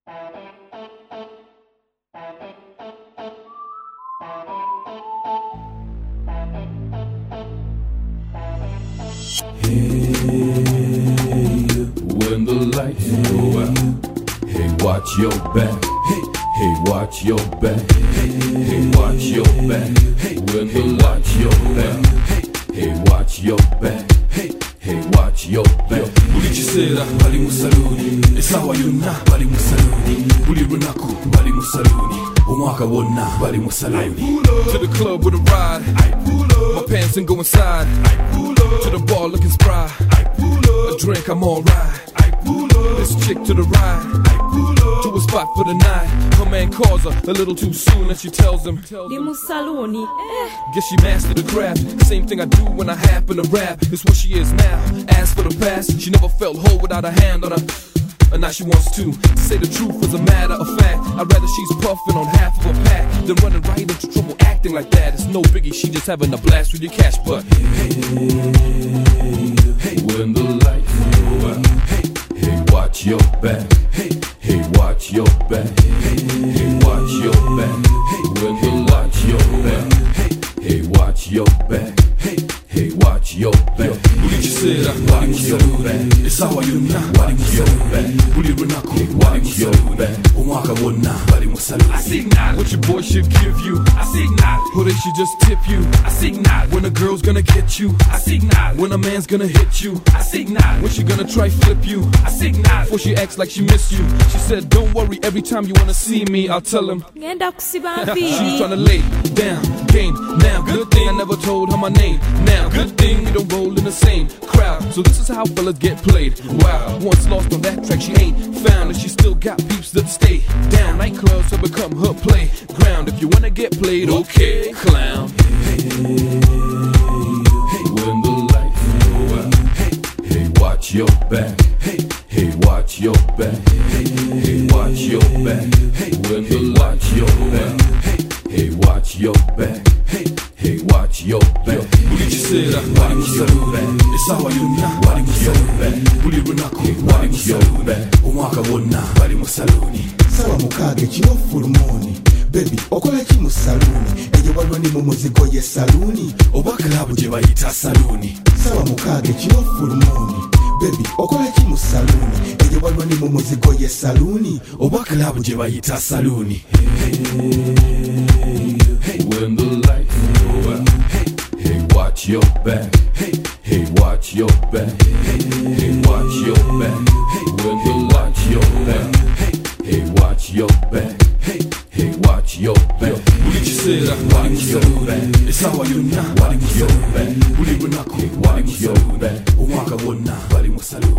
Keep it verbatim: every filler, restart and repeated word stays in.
When the lights go out, hey, watch your back. Hey, hey, watch your back. Hey, hey, watch your back. Hey, when the lights your back. Hey, hey, watch your back. Hey, hey, watch your back. Ulichesera bali musaluni, esawa yonna bali musaluni, buli lunaku bali musaluni, omwaka wonna bali musaluni. To the club with a ride, I pull up. My pants and go inside, I pull up. To the bar looking spry, I pull up. A drink, I'm alright, I pull up. This chick to the right, I pull up. To a spot for the night. Her man calls her a little too soon and she tells him, Di musaluni, eh. Guess she mastered the craft. Same thing I do when I happen to rap. It's what she is now. As for the past, she never felt whole without a hand on her. And now she wants to say the truth as a matter of fact. I'd rather she's puffing on half of a pack than running right into trouble acting like that. It's no biggie, she just having a blast with your cash. But hey, hey, when the lights go out, hey, hey, watch your back. Hey, hey, watch your back. Hey, hey, watch your back. Hey, when the lights your back. Hey, hey, watch your back. Hey, hey, watch your back. ulichesera bali musaluni, esawa yonna bali musaluni, buli lunaku bali musaluni, omwaka wonna bali musaluni. I signal what your boy should give you. I signal who they should just tip you. I signal when a girl's gonna get you. I signal when a man's gonna hit you. I signal when she gonna try flip you. I signal before she acts like she miss you. She said don't worry, every time you wanna see me I'll tell him. Ngenda kusiba She's mfili. tryna lay down, game now. Good thing I never told her my name. Now, good thing we don't roll in the same crowd. So this is how fellas get played. Wow, once lost on that track, she ain't found, and she still got peeps that stay down. Nightclubs have become her playground. If you wanna get played, okay, clown. Hey, when the lights go out, hey, hey, watch your back. Hey, hey, watch your back. Hey, hey, watch your back. Hey, when the lights your back. Hey, hey, watch your back. Hey, hey, watch your back. ulichesera bali musaluni, esawa yonna bali musaluni, buli lunaku bali musaluni, omwaka wonna bali musaluni. Sawa mukage kino fulumoni, baby okola ki mu saluni, eyo waliwo ni mu muzigo ye saluni, oba klabu gye bayita saluni. sawa mukage kino fulumoni, baby okola ki mu saluni, eyo waliwo ni mu muzigo ye saluni, oba klabu gye bayita saluni. Hey, when the lights go out, hey, hey, watch your back. Hey, hey, watch your back. Hey, hey, watch your back. Hey, when the lights your back. Hey, hey, watch your back. Hey, hey, watch your back. ulichesera bali musaluni, esawa yonna bali musaluni, buli lunaku bali musaluni, omwaka wonna bali musaluni.